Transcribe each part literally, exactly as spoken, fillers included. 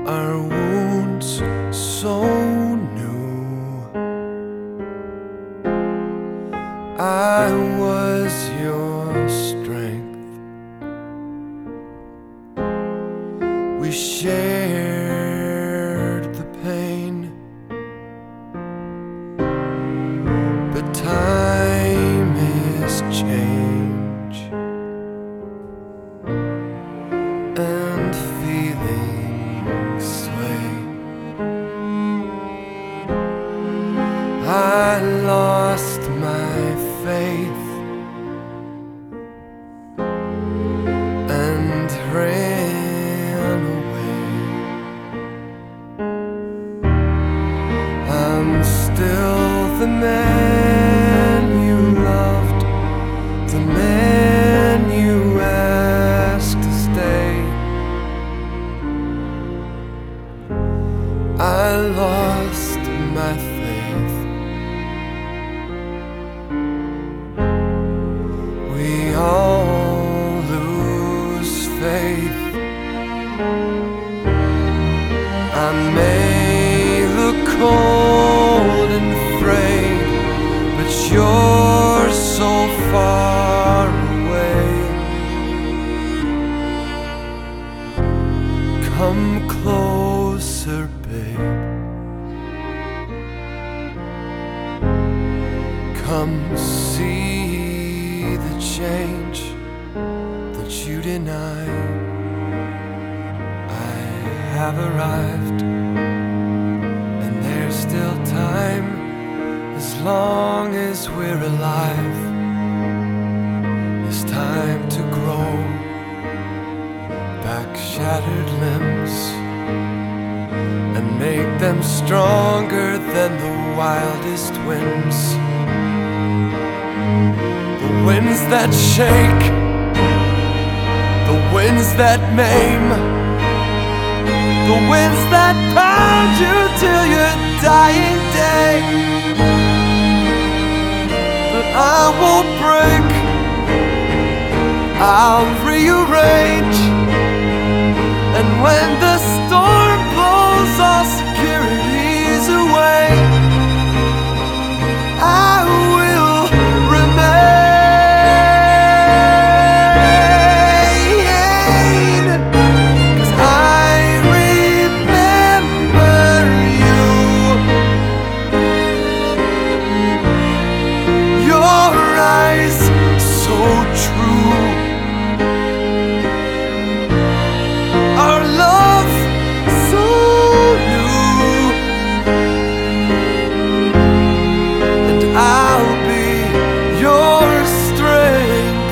our wounds so new. I was your strength. We shared the pain, but time is change, and feelings sway. I lost my faith and ran away. I'm still the man you loved, the man you asked to stay. I lost my faith. We all lose faith. I may look cold and frayed, but you're so far away. Come closer, babe. Come see the change that you deny. I have arrived, and there's still time as long as we're alive. It's time to grow back shattered limbs and make them stronger than the wildest winds. The winds that shake, the winds that maim, the winds that pound you till your dying day. But I won't break, I'll rearrange. And when the storm blows all securities away, I will remain, 'cause I remember you. Your eyes so true, our love so new, and I'll be your strength.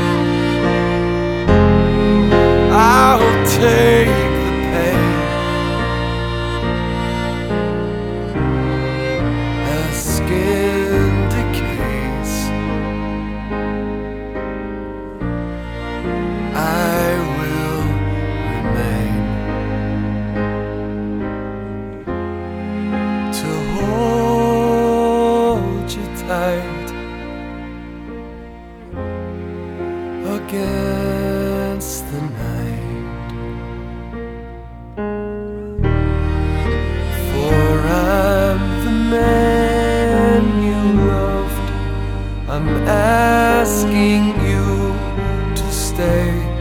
I'll take the pain as skin decays. I will remain to hold you tight against the night. For I'm the man you loved. I'm asking you to stay.